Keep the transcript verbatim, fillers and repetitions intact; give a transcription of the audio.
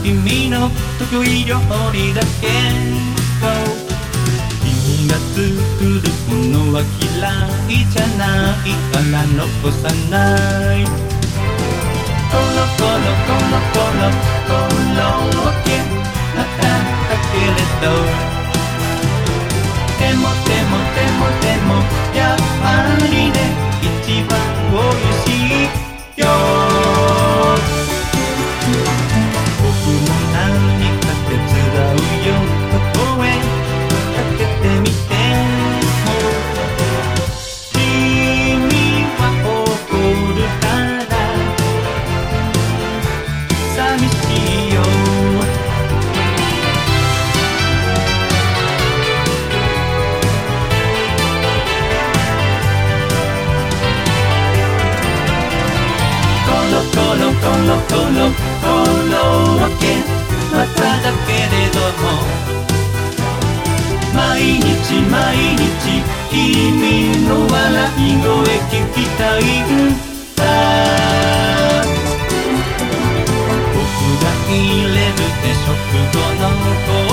君の得意料理だけど君が作るものは嫌いじゃないから残さないコロコロコロコロコロッケまただけれどでもでもでもでもやっぱりね一番美味しいよ僕も何か手伝うよそこへかけてみても君は怒るから寂しいよコロコロコロコロッケまただけれども毎日毎日君の笑い声聞きたいんだ僕が入れるで食後の